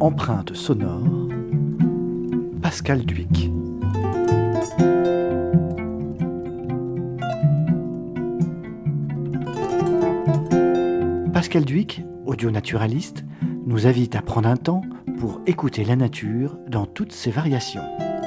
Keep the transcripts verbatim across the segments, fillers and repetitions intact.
Empreinte sonore, Pascal Dhuicq. Pascal Dhuicq, audio-naturaliste, nous invite à prendre un temps pour écouter la nature dans toutes ses variations.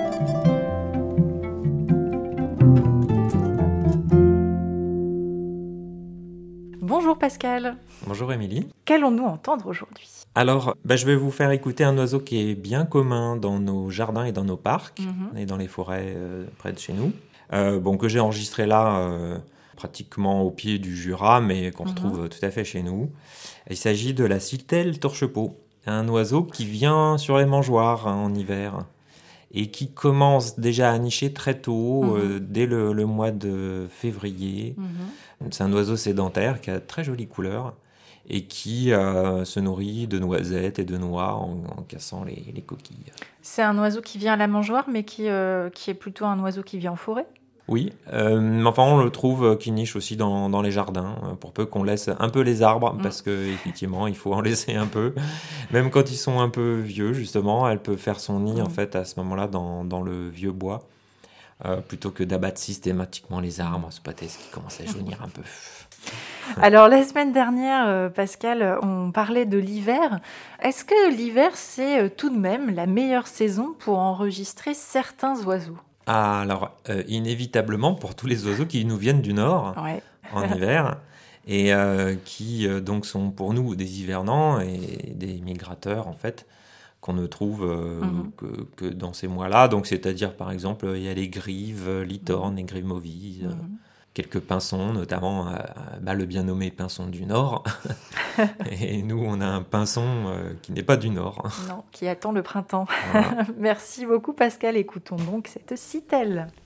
Bonjour Pascal. Bonjour Émilie. Qu'allons-nous entendre aujourd'hui ? Alors, bah, je vais vous faire écouter un oiseau qui est bien commun dans nos jardins et dans nos parcs, Mm-hmm. et dans les forêts euh, près de chez nous. Euh, bon, que j'ai enregistré là, euh, pratiquement au pied du Jura, mais qu'on Mm-hmm. retrouve tout à fait chez nous. Il s'agit de la Citelle torche-peau, un oiseau qui vient sur les mangeoires hein, en hiver et qui commence déjà à nicher très tôt, Mm-hmm. euh, dès le, le mois de février. Mm-hmm. C'est un oiseau sédentaire qui a de très jolies couleurs et qui euh, se nourrit de noisettes et de noix en, en cassant les, les coquilles. C'est un oiseau qui vient à la mangeoire, mais qui, euh, qui est plutôt un oiseau qui vit en forêt ? Oui, euh, enfin on le trouve euh, qui niche aussi dans, dans les jardins, euh, pour peu qu'on laisse un peu les arbres, Mm. parce qu'effectivement il faut en laisser un peu. Même quand ils sont un peu vieux, justement, elle peut faire son nid Mm. en fait à ce moment-là dans, dans le vieux bois, euh, plutôt que d'abattre systématiquement les arbres, ce pâté qui commence à jaunir un peu. Alors la semaine dernière, euh, Pascal, on parlait de l'hiver. Est-ce que l'hiver, c'est euh, tout de même la meilleure saison pour enregistrer certains oiseaux ? Ah, alors, euh, inévitablement, pour tous les oiseaux qui nous viennent du nord Ouais. en hiver, et euh, qui euh, donc sont pour nous des hivernants et des migrateurs, en fait, qu'on ne trouve euh, Mhm. que, que dans ces mois-là. Donc, c'est-à-dire, par exemple, il y a les grives, litornes, les grives mauvises, euh, Mhm. quelques pinsons, notamment euh, bah, le bien nommé pinson du Nord. Et nous, on a un pinson euh, qui n'est pas du Nord. Non, qui attend le printemps. Voilà. Merci beaucoup Pascal. Écoutons donc cette citelle.